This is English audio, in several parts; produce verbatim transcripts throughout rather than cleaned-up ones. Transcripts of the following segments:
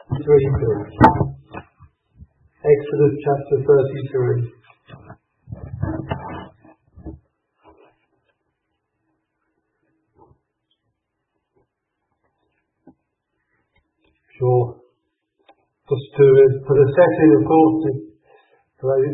thirty-three. Exodus chapter thirty-three. Sure. Just to put a setting, of course, for those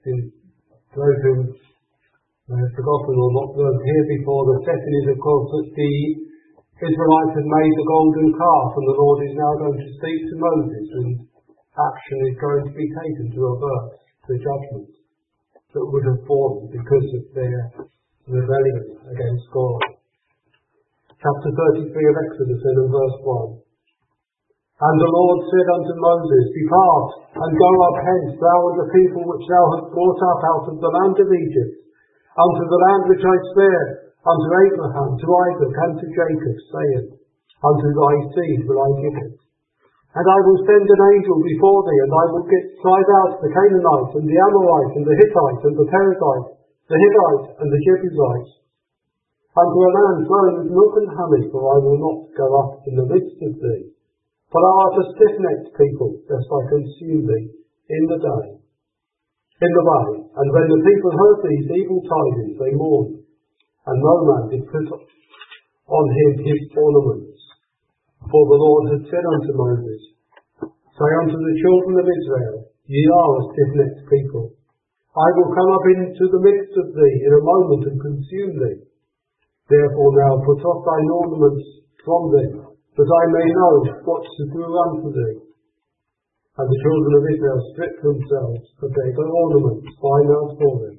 who may have forgotten or not learned here before, the setting is, of course, that the Israelites had made the golden calf, and the Lord is now going to speak to Moses, and action is going to be taken to avert the judgment that would have fallen because of their rebellion against God. Chapter thirty-three of Exodus, in verse one. And the Lord said unto Moses, Depart, and go up hence, thou and the people which thou hast brought up out of the land of Egypt, unto the land which I sware unto Abraham, to Isaac, and to Jacob, saying, Unto thy seed will I give it. And I will send an angel before thee, and I will get drive out the Canaanite, and the Amorite, and the Hittite, and the Perizzite, the Hivite, and the Jebusite, unto a land flowing with milk and honey, for I will not go up in the midst of thee. For thou art a stiff-necked people, lest I consume thee in the day, in the way. And when the people heard these evil tidings, they mourned, and no man did put on him his ornaments. For the Lord had said unto Moses, Say unto the children of Israel, Ye are a stiff-necked people. I will come up into the midst of thee in a moment and consume thee. Therefore now put off thine ornaments from thee, that I may know what to do unto thee. And the children of Israel stripped themselves of their ornaments, fine out for them.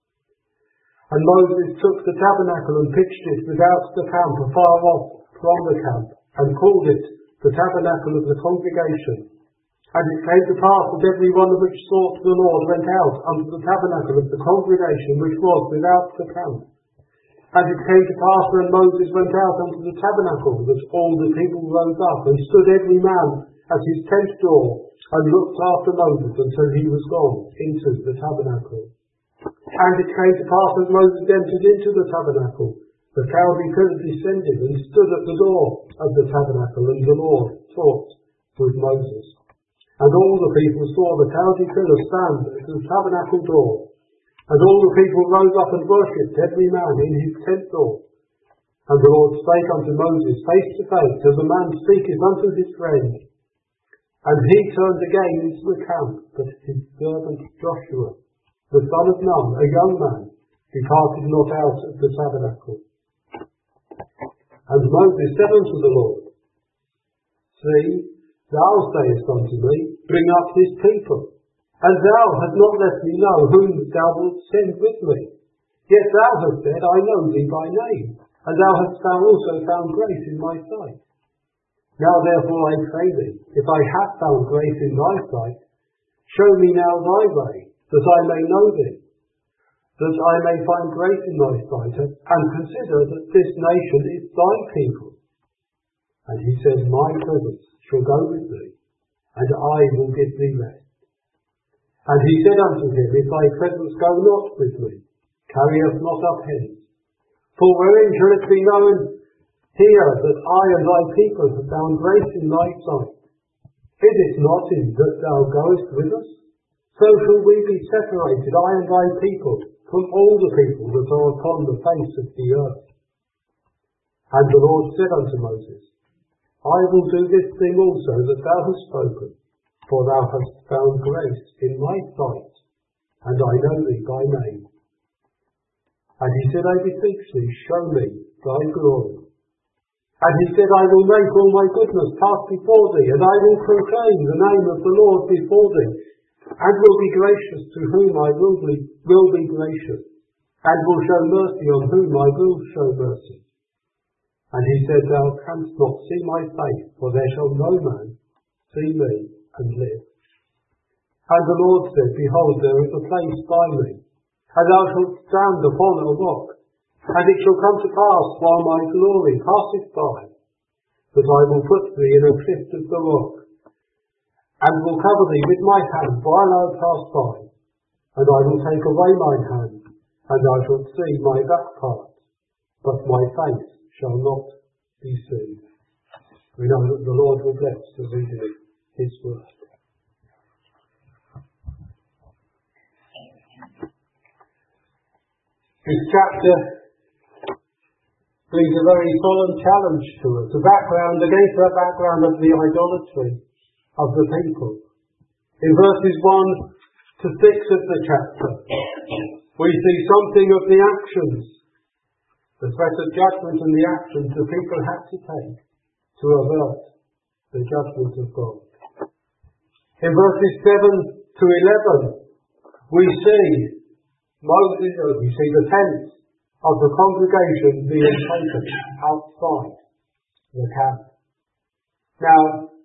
And Moses took the tabernacle and pitched it without the camp, afar off from the camp, and called it the tabernacle of the congregation. And it came to pass that every one which sought the Lord went out unto the tabernacle of the congregation which was without the camp. And it came to pass when Moses went out unto the tabernacle, that all the people rose up, and stood every man at his tent door, and looked after Moses until he was gone into the tabernacle. And it came to pass as Moses entered into the tabernacle, the cloudy pillar descended, and stood at the door of the tabernacle, and the Lord talked with Moses. And all the people saw the cloudy pillar stand at the tabernacle door. And all the people rose up and worshipped, every man in his tent door. And the Lord spake unto Moses face to face, as a man speaketh unto his friend. And he turned again into the camp, but his servant Joshua, the son of Nun, a young man, departed not out of the tabernacle. And Moses said unto the Lord, See, thou sayest unto me, Bring up this people. And thou hast not let me know whom thou wilt send with me. Yet thou hast said, I know thee by name, and thou hast thou also found grace in my sight. Now therefore I pray thee, if I have found grace in thy sight, show me now thy way, that I may know thee, that I may find grace in thy sight, and consider that this nation is thy people. And he said, My presence shall go with thee, and I will give thee rest. And he said unto him, If thy presence go not with me, carry us not up hence. For wherein shall it be known here that I and thy people have found grace in thy sight? Is it not in that thou goest with us? So shall we be separated, I and thy people, from all the people that are upon the face of the earth. And the Lord said unto Moses, I will do this thing also that thou hast spoken, for thou hast found grace in my sight, and I know thee by name. And he said, I beseech thee, show me thy glory. And he said, I will make all my goodness pass before thee, and I will proclaim the name of the Lord before thee, and will be gracious to whom I will be, will be gracious, and will show mercy on whom I will show mercy. And he said, Thou canst not see my face, for there shall no man see me and live. And the Lord said, Behold, there is a place by me, and thou shalt stand upon a rock. And it shall come to pass, while my glory passeth by, that I will put thee in a cleft of the rock, and will cover thee with my hand while I pass by. And I will take away mine hand, and thou shalt see my back part, but my face shall not be seen. We know that the Lord will bless the reading his word. This chapter brings a very solemn challenge to us, a background against that background of the idolatry of the people. In verses one to six of the chapter, we see something of the actions, the threat of judgment and the actions the people had to take to avert the judgment of God. In verses seven to eleven, we see Moses, we see the tents of the congregation being taken outside the camp. Now,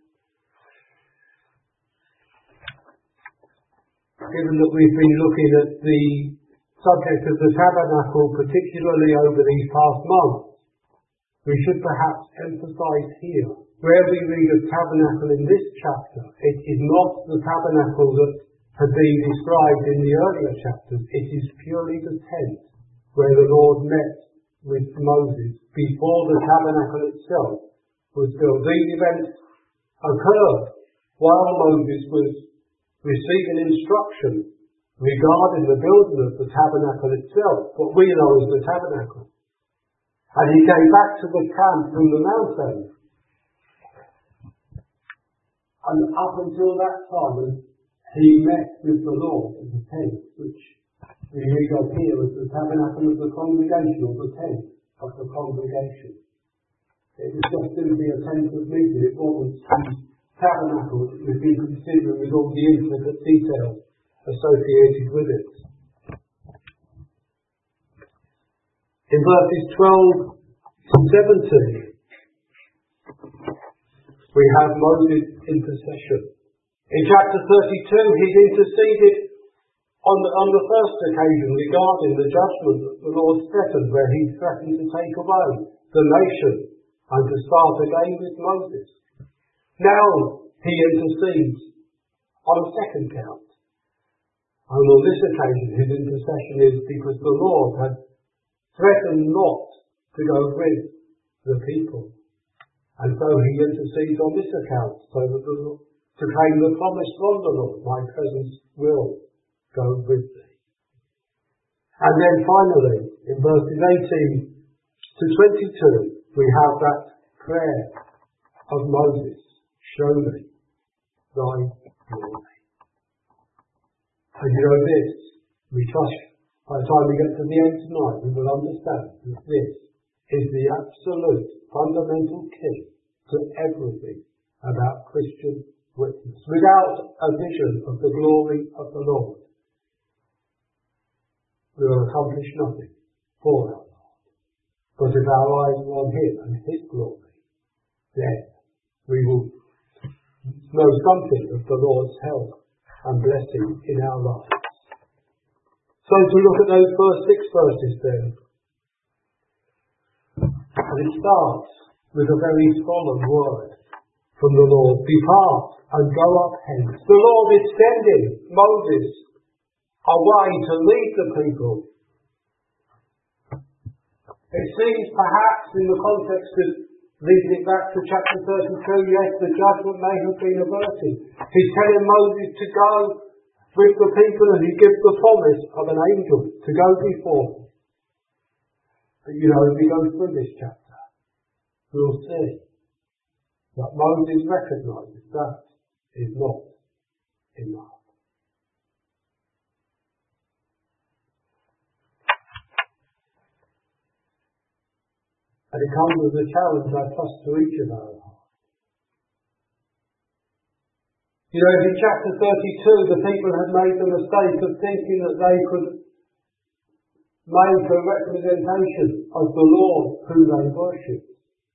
given that we've been looking at the subject of the tabernacle, particularly over these past months, we should perhaps emphasize here, where we read of tabernacle in this chapter, it is not the tabernacle that had been described in the earlier chapters. It is purely the tent where the Lord met with Moses before the tabernacle itself was built. These events occurred while Moses was receiving instruction regarding the building of the tabernacle itself, what we know as the tabernacle. And he came back to the camp from the mountain. And up until that time, he met with the Lord in the tent, which we read of here as the tabernacle of the congregation, or the tent of the congregation. It was just simply a tent of meeting. It wasn't the tabernacle that we've been considering with all the intricate details associated with it. In verses twelve to seventeen, we have Moses' intercession. In chapter thirty-two, he's interceded on the, on the first occasion regarding the judgment that the Lord threatened, where he threatened to take away the nation and to start again with Moses. Now he intercedes on a second count. And on this occasion his intercession is because the Lord had threatened not to go with the people. And so he intercedes on this account, so that the Lord, to claim the promise from the Lord, my presence will go with thee. And then finally, in verses eighteen to twenty-two, we have that prayer of Moses, show me thy glory. And you know this, we trust by the time we get to the end tonight, we will understand that this is the absolute fundamental key to everything about Christian witness. Without a vision of the glory of the Lord, we will accomplish nothing for our Lord. But if our eyes are on him and his glory, then we will know something of the Lord's help and blessing in our lives. So to look at those first six verses then, and it starts with a very solemn word from the Lord. Depart and go up hence. The Lord is sending Moses away to lead the people. It seems perhaps in the context of reading it back to chapter thirty-two, yes, the judgment may have been averted. He's telling Moses to go with the people, and he gives the promise of an angel to go before him. But you know, as we go through this chapter, we'll see that Moses recognises that is not enough. And it comes as a challenge, I trust, to each of our hearts. You know, in chapter thirty-two, the people had made the mistake of thinking that they could make a representation of the Lord who they worshipped.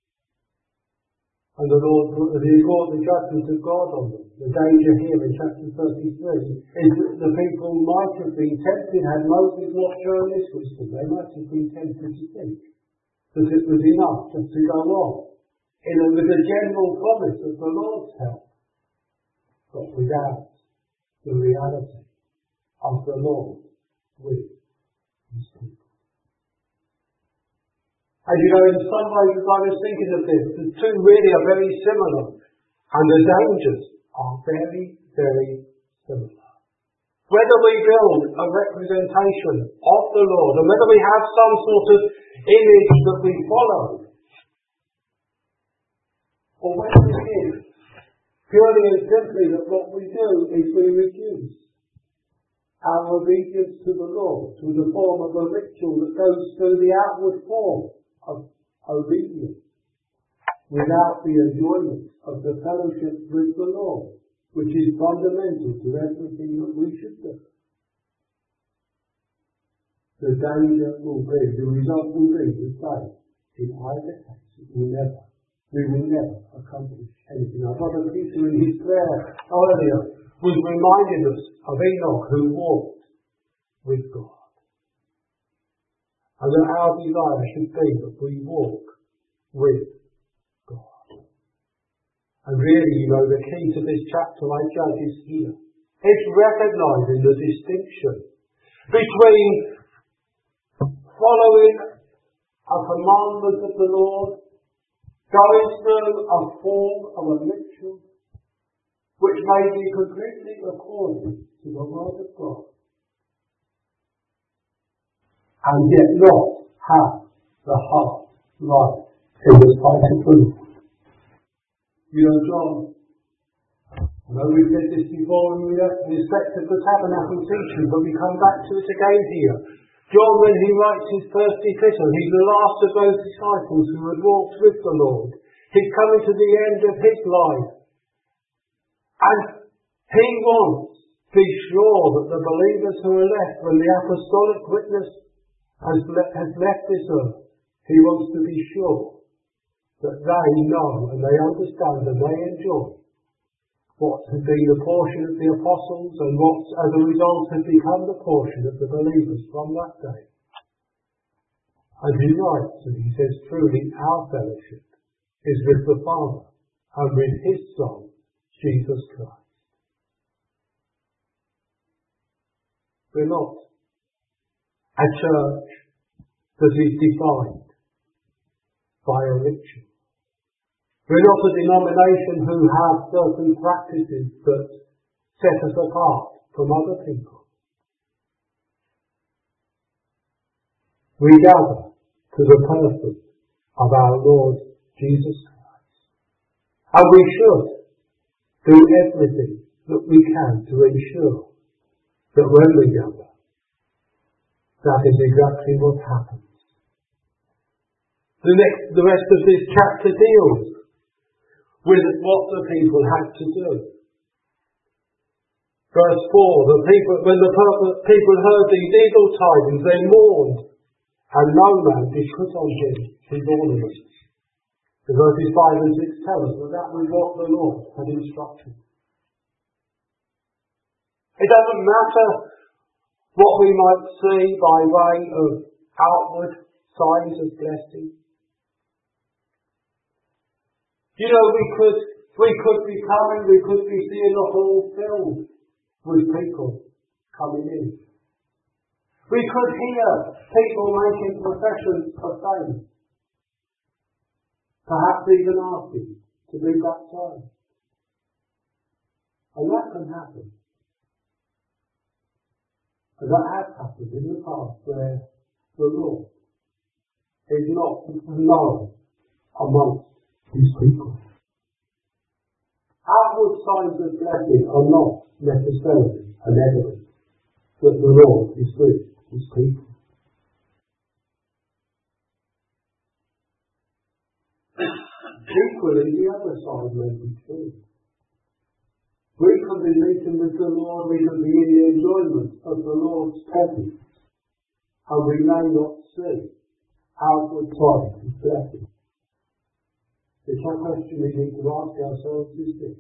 And the Lord brought the judgment of God on them. The danger here in chapter thirty-three is that the people might have been tempted, had Moses not shown this wisdom, they might have been tempted to think that it was enough just to go on in a, with a general promise of the Lord's help, but without the reality of the Lord with his people. And you know, in some ways, as I was thinking of this, the two really are very similar, and the dangers are very, very similar. Whether we build a representation of the Lord, and whether we have some sort of image that we follow, or whether it is purely and simply that what we do is we reduce our obedience to the Lord to the form of a ritual that goes through the outward form of obedience, without the enjoyment of the fellowship with the Lord, which is fundamental to everything that we should do. The danger will be, the result will be the same. In either case, it will never, we will never accomplish anything. Our brother Peter in his prayer earlier was reminding us of Enoch who walked with God. And that our desire should be that we walk with God. And really, you know, the key to this chapter, I judge, is here. It's recognising the distinction between following a commandment of the Lord, going through a form of a ritual, which may be completely according to the word of God, and yet not have the heart right in the sight of the Lord. You know, John, I know we've said this before in respect of the tabernacle teaching, but we come back to it again here. John, when he writes his first epistle, he's the last of those disciples who had walked with the Lord. He's coming to the end of his life. And he wants to be sure that the believers who are left, when the apostolic witness has, le- has left this earth, he wants to be sure that they know and they understand and they enjoy what has been the portion of the apostles and what, as a result, has become the portion of the believers from that day. And he writes, and he says, truly our fellowship is with the Father and with his Son, Jesus Christ. We're not a church that is defined by a ritual. We're not a denomination who have certain practices that set us apart from other people. We gather to the person of our Lord Jesus Christ. And we should do everything that we can to ensure that when we gather, that is exactly what happens. The next, the rest of this chapter deals with what the people had to do. Verse four, the people, when the people heard these evil tidings, they mourned, and no man did put on him his ornaments. The verses five and six tell us that that was what the Lord had instructed. It doesn't matter what we might see by way of outward signs of blessing. You know, we could we could be coming, we could be seeing the hall filled with people coming in. We could hear people making professions of faith, perhaps even asking to be baptized. And that can happen. And that has happened in the past where the Lord is not known amongst his people. Outward signs of blessing are not necessarily an evidence that the Lord is with his people. Equally, the other side may be true. We can be meeting with the Lord, we can be in the enjoyment of the Lord's presence, and we may not see outward signs of blessing. The question we need to ask ourselves is this: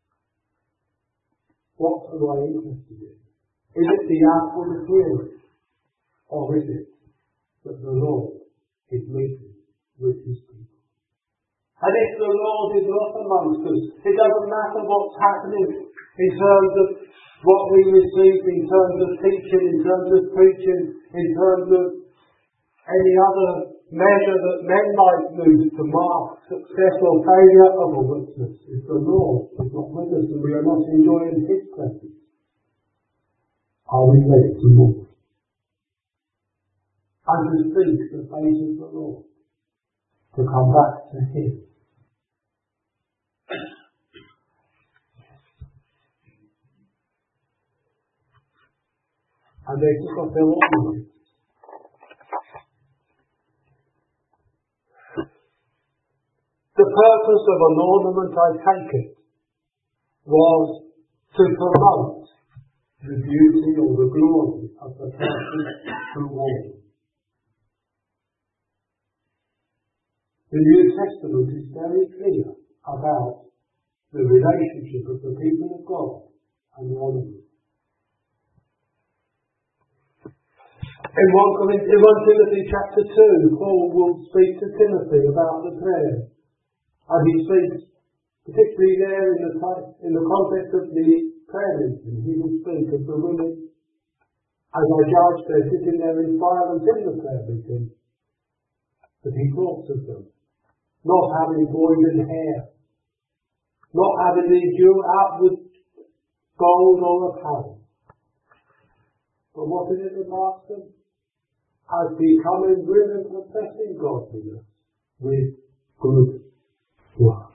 what am I interested in? Is it the outward appearance, or is it that the Lord is meeting with his people? And if the Lord is not amongst us, it doesn't matter what's happening in terms of what we receive, in terms of teaching, in terms of preaching, in terms of any other measure that men might use to mark success or failure of a witness. If the Lord is not with us and we are not enjoying His presence, are we ready to move and to seek the face of the Lord, to come back to Him? And they took off their ornaments. The purpose of an ornament, I take it, was to promote the beauty or the glory of the person who wore it. The New Testament is very clear about the relationship of the people of God and the ornament. In First Timothy chapter two, Paul will speak to Timothy about the prayer. And he speaks, particularly there in the, in the context of the prayer meeting, he will speak of the women, as I judge they're sitting there in silence in the prayer meeting. But he talks of them not having golden hair, not having the due outward gold or apparel. But what is it that marks them? As becoming women professing godliness with good works.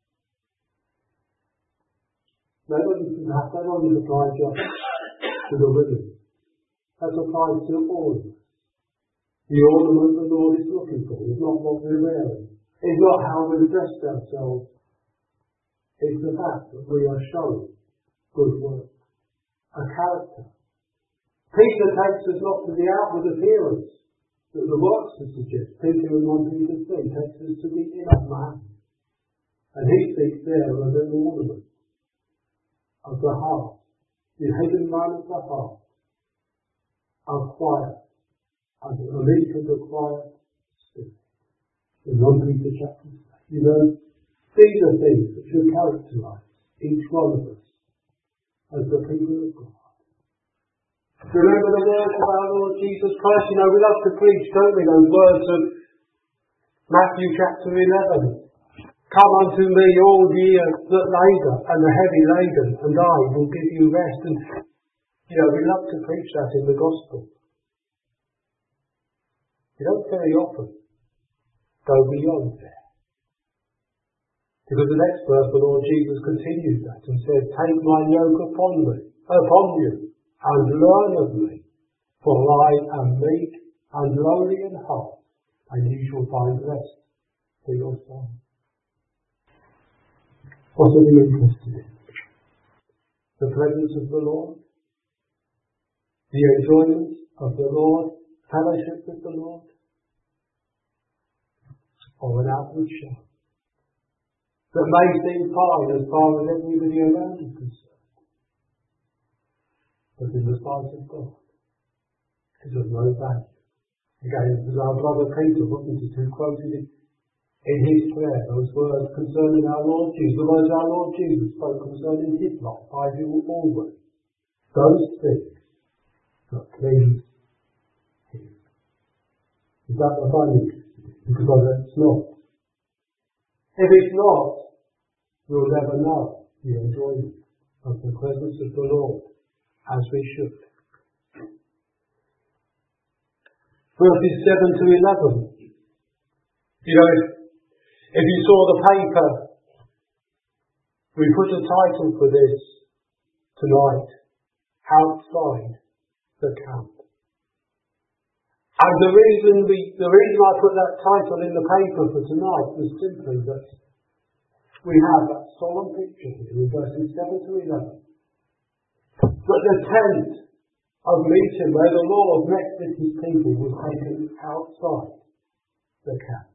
That doesn't that doesn't apply just to the women. That applies to all of us. The ornament the Lord is looking for is not what we're wearing. It's not how we've dressed ourselves. It's the fact that we are showing good work, a character. Peter takes us not to the outward appearance that the works would suggest. Peter in First Peter three takes us to the inner man. And he speaks there of an ornament of the heart, the hidden man of the heart, of quiet, and the meek of the quiet spirit. In First Peter chapter three. You know, these are things that should characterize each one of us as the people of God. Remember the words of our Lord Jesus Christ. You know, we love to preach, don't we, those words of Matthew chapter eleven. Come unto me, all ye that labour and are heavy laden, and I will give you rest. And, you know, we love to preach that in the gospel. You don't very often go beyond there. Because the next verse, the Lord Jesus continues that and says, take my yoke upon me, upon you, and learn of me, for I am meek and lowly in heart, and you shall find rest for your souls. What are we interested in? The presence of the Lord? The enjoyment of the Lord? Fellowship with the Lord? Or an outward show that may seem fine as far as everybody around is concerned, but in the sight of God it is of no value. Again, as our brother Peter, wasn't it, who quoted it in his prayer, those words concerning our Lord Jesus, the words our Lord Jesus spoke concerning his life, I do always those things that please him. Is that what I'm interested in? Because it's not. If it's not, we'll never know the enjoyment of the presence of the Lord as we should. Verses seven to eleven. You know, if, if you saw the paper, we put a title for this tonight, Outside the Camp. And the reason we, the reason I put that title in the paper for tonight was simply that we have that solemn picture here in verses seven to eleven. That the tent of meeting where the Lord met with his people was taken outside the camp.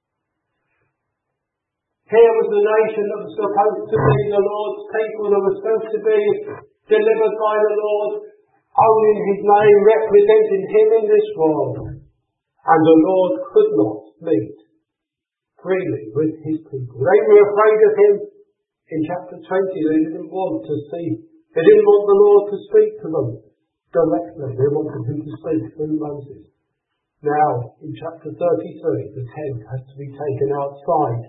Here was the nation that was supposed to be the Lord's people, that was supposed to be delivered by the Lord, owning his name, representing him in this world. And the Lord could not meet freely with his people. They were afraid of him. In chapter twenty, they didn't want to see. They didn't want the Lord to speak to them directly. They wanted him to speak through Moses. Now, in chapter thirty-three, the tent has to be taken outside.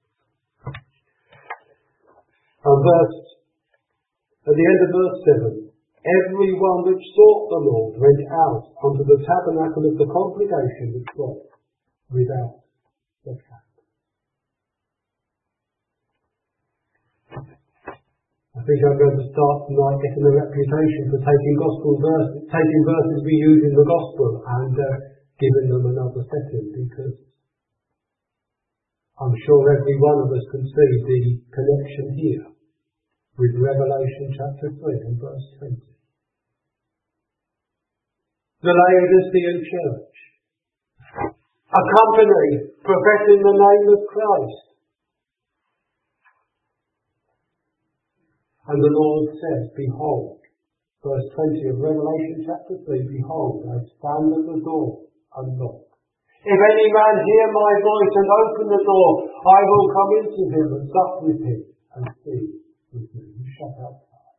And verse, at the end of verse seven, every one which sought the Lord went out unto the tabernacle of the congregation which was without the camp. I think I'm going to start tonight getting a reputation for taking gospel verses, taking verses we use in the gospel and uh, giving them another setting, because I'm sure every one of us can see the connection here with Revelation chapter three and verse twenty. The Laodicean church, a company professing the name of Christ. And the Lord says, behold, verse twenty of Revelation chapter three, behold, I stand at the door and knock. If any man hear my voice and open the door, I will come into him and sup with him and feed with him. He shut outside.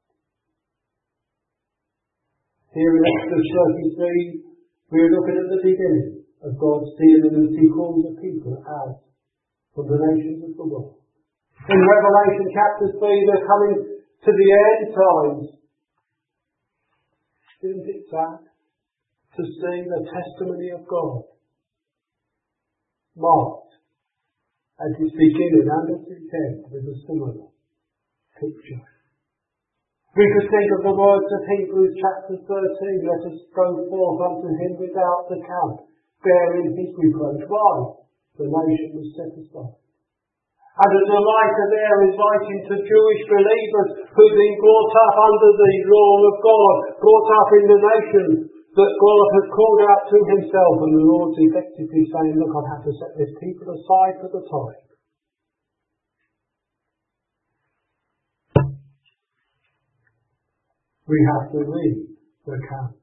Here in Exodus thirty-three, we are looking at the beginning of God's dealing as He calls the people out from the nations of the world. In Revelation chapter three, they're coming to the end times. Isn't it sad to see the testimony of God marked at its beginning and at its end with a similar picture? We could think of the words of Hebrews chapter thirteen, let us go forth unto him without the camp, bearing his reproach. Why? The nation was set aside. And a delighter there is writing to Jewish believers who've been brought up under the law of God, brought up in the nation that God has called out to himself, and the Lord's effectively saying, look, I've had to set this people aside for the time. We have to leave the camp.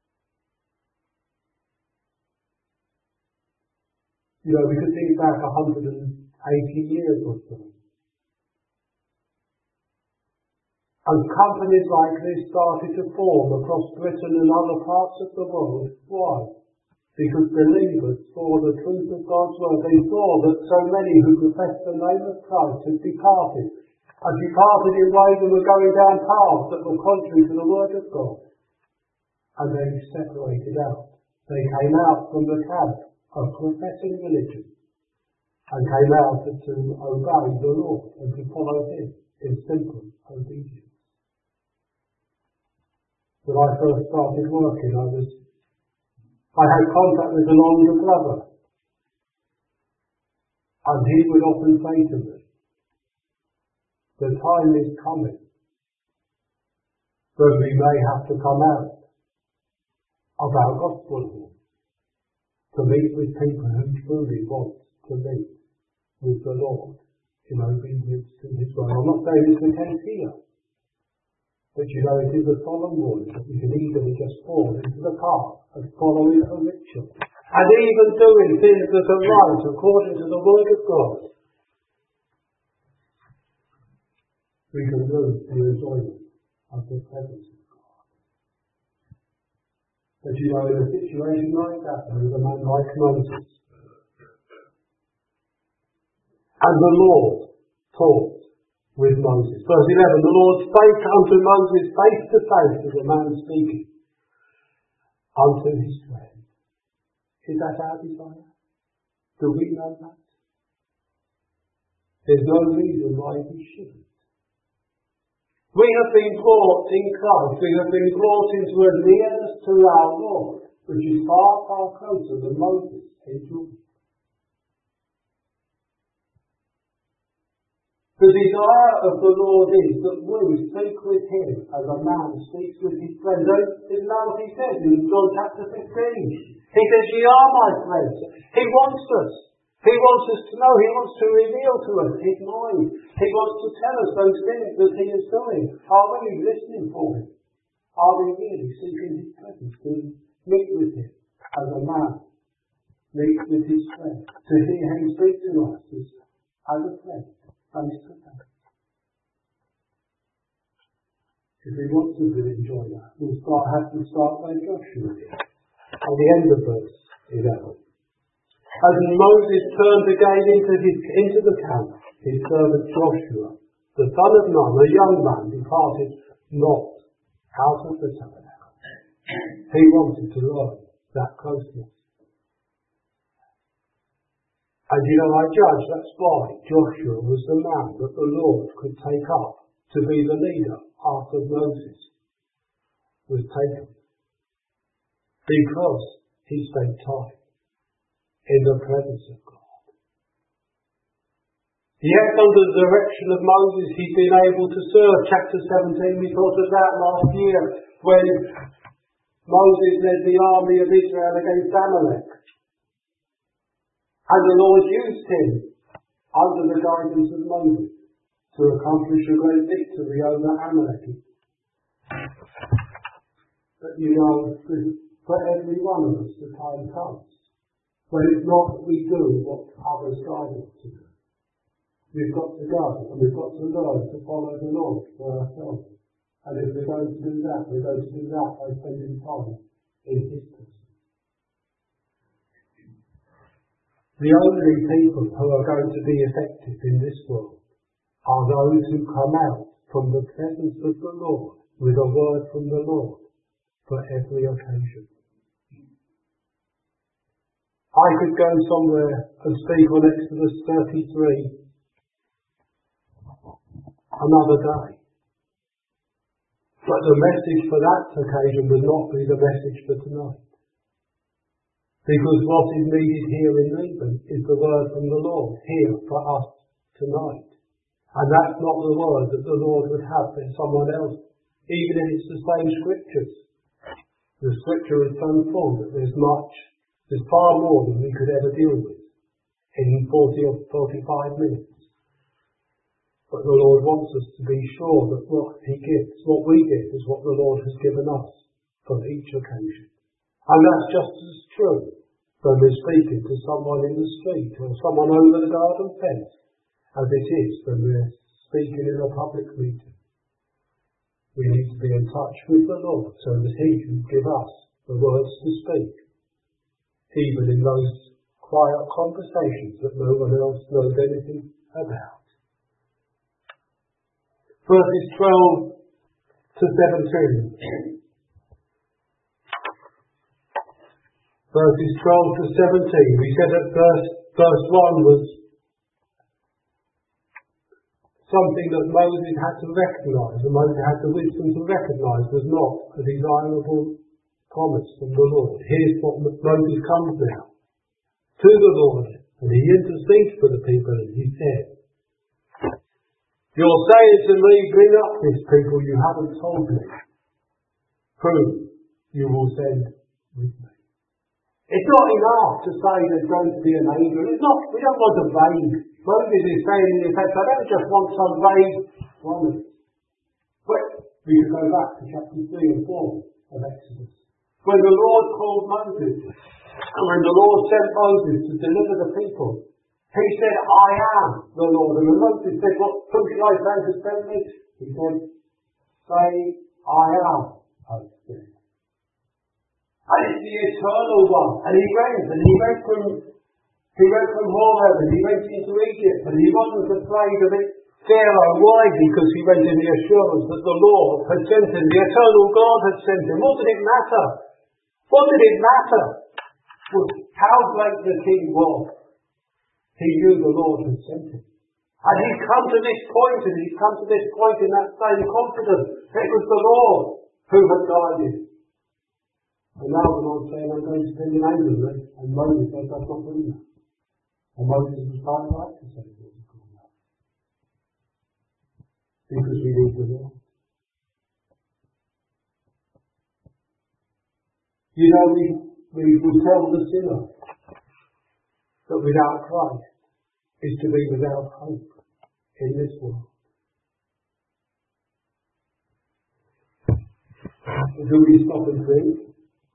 You know, we could think back a hundred and eighty years or so. And companies like this started to form across Britain and other parts of the world. Why? Because believers saw the truth of God's word. They saw that so many who professed the name of Christ had departed, and departed in ways and were going down paths that were contrary to the word of God. And they separated out. They came out from the camp of professing religion and came out to obey the Lord and to follow him in simple obedience. When I first started working, I was I had contact with an older brother, and he would often say to me, the time is coming when we may have to come out of our gospel hall to meet with people who truly want to meet with the Lord in obedience to his word. I'm not saying it's the case here, but you know it is a solemn warning that we can easily just fall into the path of following a ritual and even doing things that are right according to the word of God. We can lose the enjoyment of the presence of God. But you know, in a situation like that, there is a man like Moses. And the Lord talked with Moses. Verse eleven, the Lord spake unto Moses face to face as a man speaking unto his friend. Is that our desire? Do we know that? There's no reason why we shouldn't. We have been brought in Christ, we have been brought into a nearness to our Lord, which is far, far closer than Moses enjoyed. The desire of the Lord is that we speak with him as a man speaks with his friends. Isn't that what he said in John chapter fifteen? He says, ye are my friends. He wants us. He wants us to know. He wants to reveal to us his mind. He wants to tell us those things that he is doing. Are we listening for him? Are we really seeking his presence to meet with him as a man meets with his friend? To hear him speak to us as, as a friend, face to face. If we want to really enjoy that, we'll start, have to start by Joshua at the end of verse eleven. As Moses turned again into, his, into the camp, his servant Joshua, the son of Nun, a young man, departed not out of the tabernacle. He wanted to learn that closeness. And you know, I judge that's why Joshua was the man that the Lord could take up to be the leader after Moses was taken. Because he spent time in the presence of God. Yet under the direction of Moses he'd been able to serve. Chapter seventeen, we thought of that last year when Moses led the army of Israel against Amalek. And the Lord used him under the guidance of Moses to accomplish a great victory over Amalek. But you know, for every one of us the time comes when it's not that we do what others guide us to do. We've got to go and we've got to learn to follow the Lord for ourselves. And if we're going to do that, we're going to do that by spending time in His presence. The only people who are going to be effective in this world are those who come out from the presence of the Lord with a word from the Lord for every occasion. I could go somewhere and speak on Exodus thirty-three another day. But the message for that occasion would not be the message for tonight. Because what is needed here in Lebanon is the word from the Lord here for us tonight. And that's not the word that the Lord would have for someone else, even if it's the same scriptures. The scripture is so full that there's much, there's far more than we could ever deal with in forty or forty-five minutes. But the Lord wants us to be sure that what He gives, what we give, is what the Lord has given us for each occasion. And that's just as true when we're speaking to someone in the street or someone over the garden fence as it is when we're speaking in a public meeting. We need to be in touch with the Lord so that He can give us the words to speak, even in those quiet conversations that no one else knows anything about. Verses twelve to seventeen. Verses twelve to seventeen. We said that verse, verse one was something that Moses had to recognise, and Moses had the wisdom to recognise was not a desirable promise from the Lord. Here's what Moses comes now to the Lord, and he intercedes for the people, and he said, "You're saying to me, bring up this people you haven't told me. Who you will send with me." It's not enough to say there's going to be an angel. It's not, we don't want a vague. Moses is saying in effect, I don't just want some vague promise. But we can go back to chapter three and four of Exodus. When the Lord called Moses, and when the Lord sent Moses to deliver the people, He said, "I am the Lord." And when Moses said, "What who shall I say to send me?" He said, "Say, I am, has said." And it's the eternal one. And he went, and he went from he went from Horeb, and he went into Egypt, and he wasn't afraid of it. Pharaoh, why? Because he went in the assurance that the Lord had sent him, the eternal God had sent him. What did it matter? What did it matter? Well, how great the king was. He knew the Lord had sent him. And he's come to this point, and he's come to this point in that same confidence. It was the Lord who had guided. And now the Lord's saying, "I'm going to send an angel." And Moses said, "That's not good enough." And Moses was quite right to say it wasn't good enough. Because we need the Lord. You know, we, we will tell the sinner that without Christ is to be without hope in this world. Do we stop and think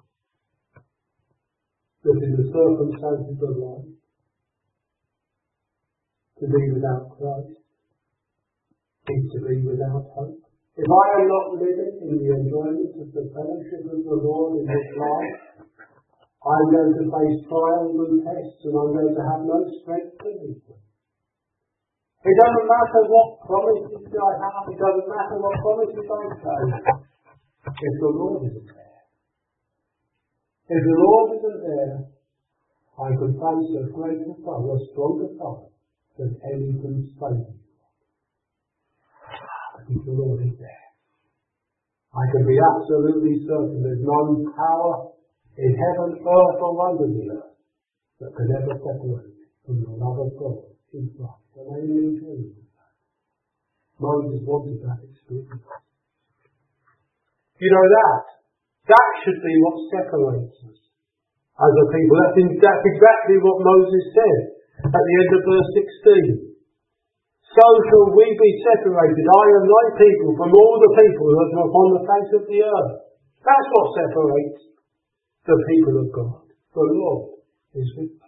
that in the circumstances of life, to be without Christ is to be without hope? If I am not living in the enjoyment of the fellowship of the Lord in this life, I'm going to face trials and tests, and I'm going to have no strength to meet them. It doesn't matter what promises I have, it doesn't matter what promises I say, if the Lord isn't there. If the Lord isn't there, I can face a greater foe, a stronger foe than any can stand. If the Lord is there, I can be absolutely certain there's no power in heaven, earth, or under the earth that can ever separate from the love of God in Christ. And I really do. Moses wanted that experience. You know that? That should be what separates us as a people. That's, in, that's exactly what Moses said at the end of verse sixteen. So shall we be separated, I and thy people, from all the people that are upon the face of the earth. That's what separates the people of God. The Lord is with them.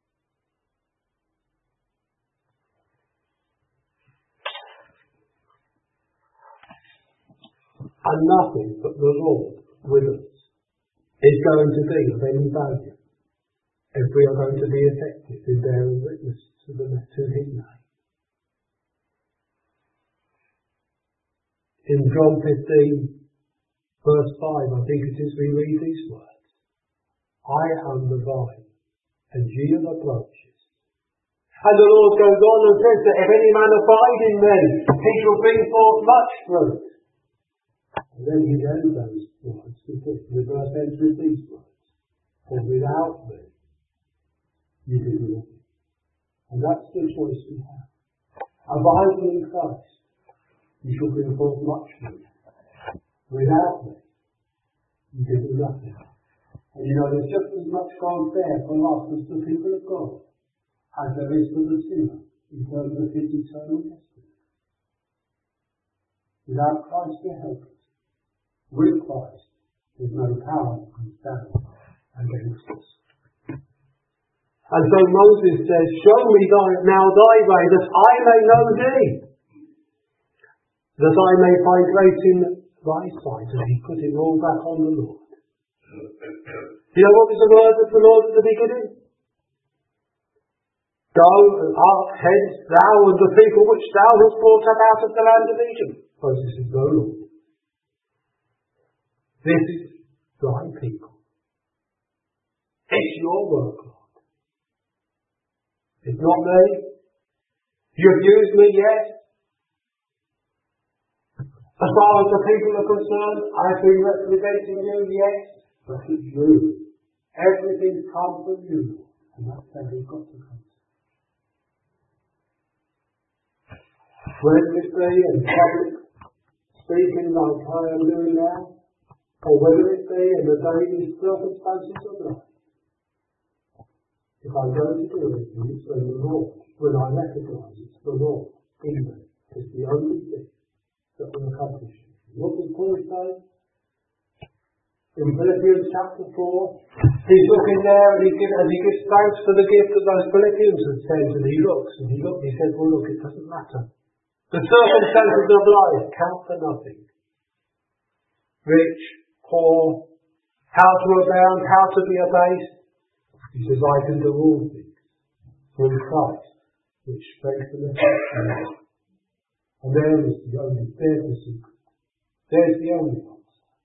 And nothing but the Lord with us is going to be of any value if we are going to be effective in bearing witness to, the, to His name. In John fifteen, verse five, I think it is, we read these words. I am the vine, and ye are the branches. And the Lord goes on and says that if any man abide in me, he shall bring forth much fruit. And then he ends those words with this. The verse ends with these words. For without me, you can do nothing. And that's the choice we have. Abiding in Christ, you shall bring forth much fruit. Without me, you can do nothing. And you know, there's just as much God there for us as the people of God as there is for the sinner in terms of his eternal destiny. Without Christ to help us, with Christ, there's no power that can stand against us. And so Moses says, show me thy, now thy way, that I may know thee, that I may find grace in thy sight. And he put it all back on the Lord. You know what was the word of the Lord at the beginning? Go up hence thou and the people which thou hast brought up out of the land of Egypt. Moses says, no, Lord. This is thy people. It's your work, Lord. It's not me. You've used me, yes. As far as the people are concerned, I've been representing you, yes. But it's you. Everything's come from you. And that's how we've got to come to. Whether it be in public speaking like I am doing now, or whether it be in the daily circumstances of life, if I'm going to do anything, it's when the Lord, when I recognise it's the Lord in me, it's the only thing that will accomplish it. What does Paul say? In Philippians chapter four, he's looking there and he, gives, and he gives thanks for the gift that those Philippians had sent, and he looks and he looks, he says, well look, it doesn't matter. The circumstances of life count for nothing. Rich, poor, how to abound, how to be abased. He says, I can do all things through Christ, which strengthens us. And there is the only, there's the secret. There's the only one.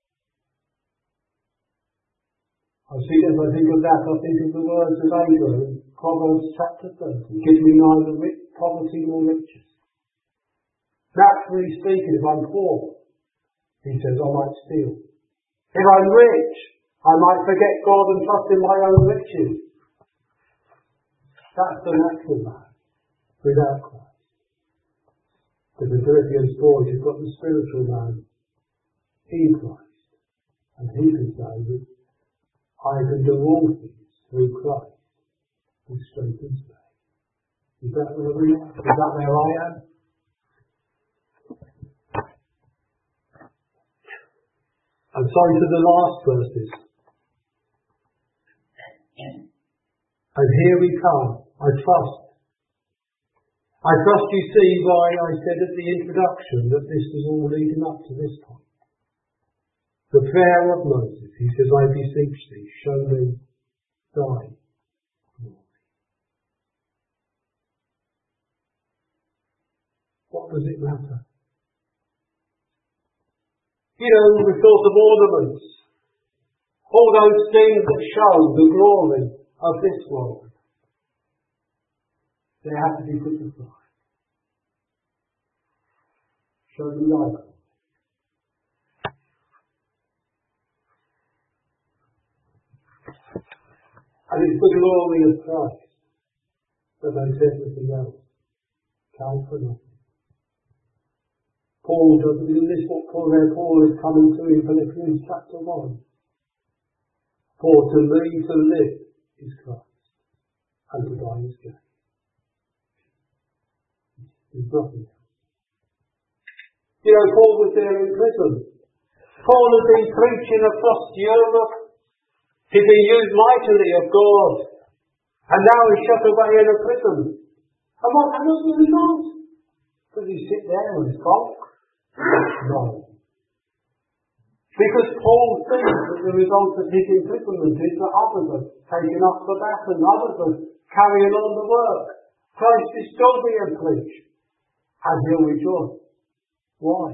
I see, as I think of that, I think of the words of Abraham in Proverbs chapter thirty. Give me neither rich, poverty nor riches. Naturally speaking, if I'm poor, he says, I might steal. If I'm rich, I might forget God and trust in my own riches. That's the natural man, without Christ. But the Philippians four, you've got the spiritual man in Christ. And he can say, I can do all things through Christ who strengthens me. Is that where we are? Is that where I am? And so to the last verses. And here we come. I trust. I trust you see why I said at the introduction that this was all leading up to this point. The prayer of Moses, he says, I beseech thee, show me thy glory. What does it matter? You know, we thought of ornaments. All those things that show the glory of this world. They have to be put aside. Show them thy glory. And it's the glory of Christ that makes everything else count for nothing. Paul does, isn't this what Paul, where Paul is coming to in Philippians chapter one? For to me to live is Christ, and to die is gain. There's nothing else. You know, Paul was there in prison. Paul had been preaching across Europe. He'd been used mightily of God. And now he's shut away in a prison. And what happens with his result? Does he sit there and sulk? No. Because Paul thinks that the result of his imprisonment is that others are taking up the baton, others are carrying on the work. Christ is still being preached. And he'll rejoice. Why?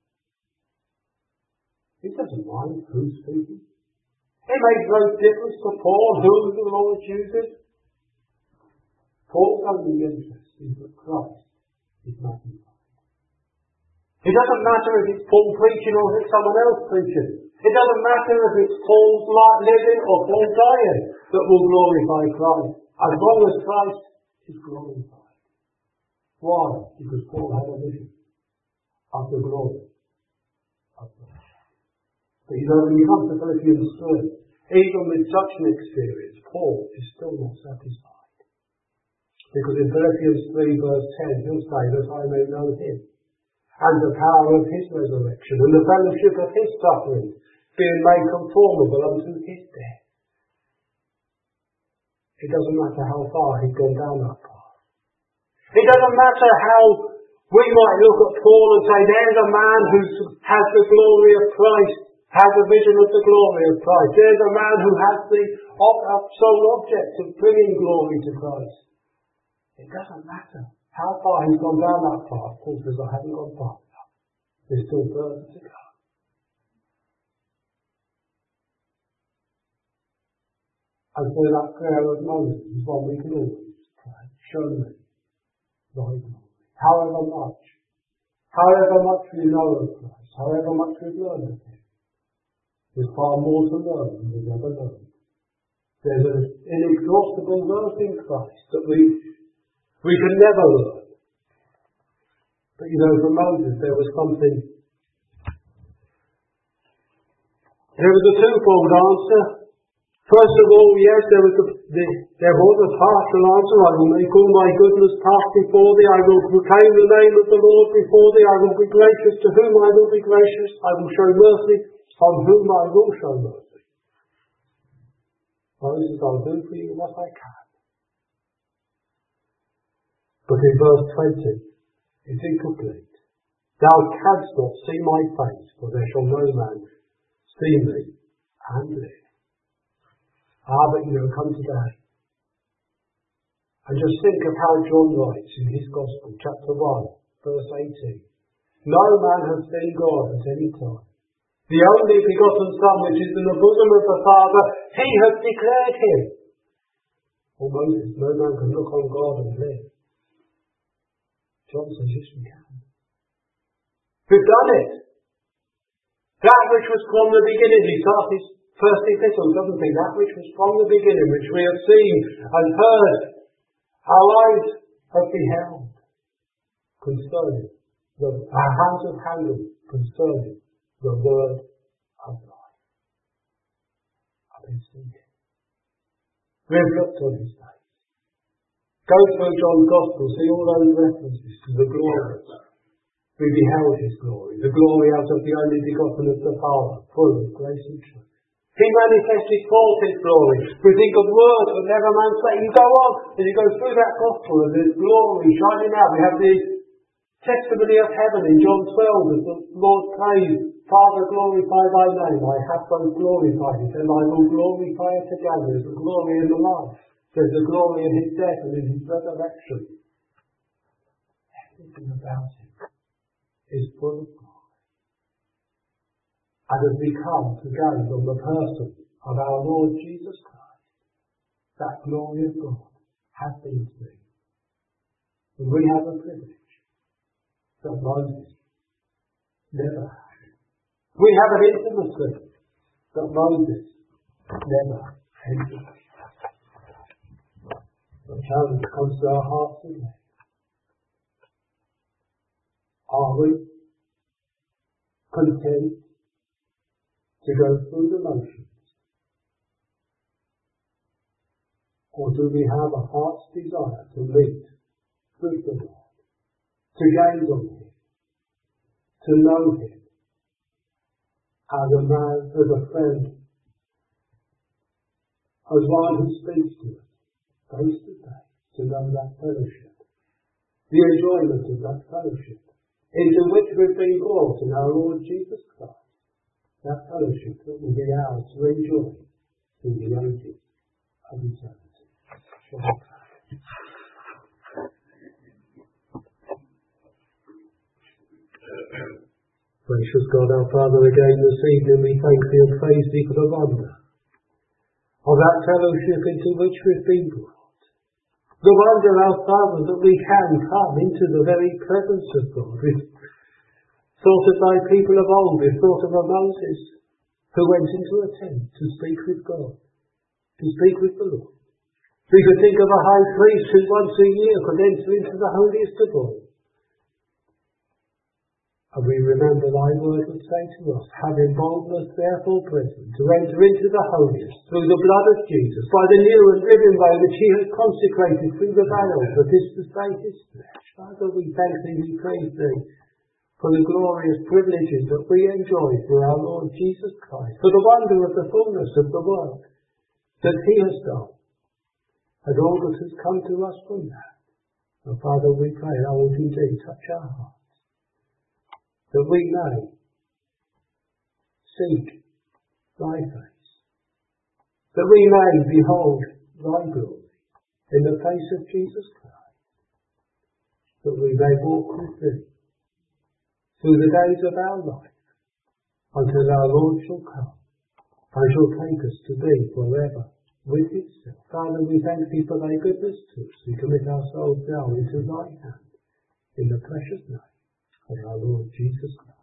He doesn't mind who's speaking. It makes no difference to Paul who the Lord chooses. Paul's only interest is that Christ is magnified. It doesn't matter if it's Paul preaching or if it's someone else preaching. It doesn't matter if it's Paul's life living or Paul dying that will glorify Christ. As long as Christ is glorified. Why? Because Paul had a vision of the glory of God. But you know, when you come to Philippians three, even with such an experience, Paul is still not satisfied. Because in Philippians three verse ten, he'll say that I may know him, and the power of his resurrection, and the fellowship of his suffering, being made conformable unto his death. It doesn't matter how far he's gone down that path. It doesn't matter how we might look at Paul and say, there's a man who has the glory of Christ, has a vision of the glory of Christ. There's a man who has the sole object of bringing glory to Christ. It doesn't matter how far he's gone down that path. Paul says, I haven't gone far enough. There's still further to go. And so that prayer of Moses is one we can always pray. Show me thy glory. However much, however much we know of Christ, however much we've learned of him, there's far more to learn than we've ever learned. There's an inexhaustible wealth in Christ that we we can never learn. But you know, for Moses there was something. There was a twofold answer. First of all, yes, there was a, the, there was a partial answer. I will make all my goodness pass before thee. I will proclaim the name of the Lord before thee. I will be gracious to whom I will be gracious. I will show mercy on whom I will show mercy. Moses, I'll do for you what I can. But in verse twenty, it's incomplete. Thou canst not see my face, for there shall no man see me and live. Ah, but you know, come today. And just think of how John writes in his Gospel, chapter one, verse eighteen. No man has seen God at any time. The only begotten Son, which is in the bosom of the Father, he has declared him. Oh, Moses, no man can look on God and live. John says, yes, we can. We've done it. That which was from the beginning, he starts his first epistle, doesn't he? That which was from the beginning, which we have seen and heard, our eyes have beheld, concerning the our hands have handled concerning the word of God. I've been speaking. We've looked on his face. Go through John's Gospel, see all those references to the glory. We beheld his glory, the glory out of the only begotten of the Father, full of grace and truth. He manifested forth his glory. We think of words that never man say. You go on and you go through that gospel and there's glory shining out. We have the testimony of heaven in John twelve as the Lord prays Father, glorify thy name. I have both glorified it, and I will glorify it again. There's a glory in the life. There's a glory in his death and in his resurrection. Everything about him is full of glory. And as we come to gaze on the person of our Lord Jesus Christ, that glory of God has been seen. And we have a privilege that Moses never had. We have an intimacy that Moses never entered. The challenge comes to our hearts today. Are we content to go through the motions? Or do we have a heart's desire to meet with the Lord, to gaze on him, to know him as a man, as a friend, as one who speaks to us face to face, to know that fellowship, the enjoyment of that fellowship, into which we've been brought in our Lord Jesus Christ, that fellowship that will be ours to enjoy in the ages of eternity. Gracious God, our Father, again this evening we thank thee and praise thee for the wonder of that fellowship into which we've been brought. The wonder, our Father, that we can come into the very presence of God. We've thought of thy people of old, we've thought of a Moses who went into a tent to speak with God, to speak with the Lord. We could think of a high priest who once a year could enter into the holiest of all. And we remember thy word would say to us, having boldness therefore, brethren, to enter into the holiest through the blood of Jesus, by the new and living way which he has consecrated through the veil that is to save his flesh. Father, we thank thee, we praise thee for the glorious privileges that we enjoy through our Lord Jesus Christ, for the wonder of the fullness of the work that he has done, and all that has come to us from that. And Father, we pray, thou wilt indeed touch our hearts, that we may seek thy face, that we may behold thy glory in the face of Jesus Christ, that we may walk with thee through the days of our life until our Lord shall come and shall take us to thee forever with himself. Father, we thank thee for thy goodness to us. We commit ourselves now into thy hand in the precious name of our Lord Jesus Christ.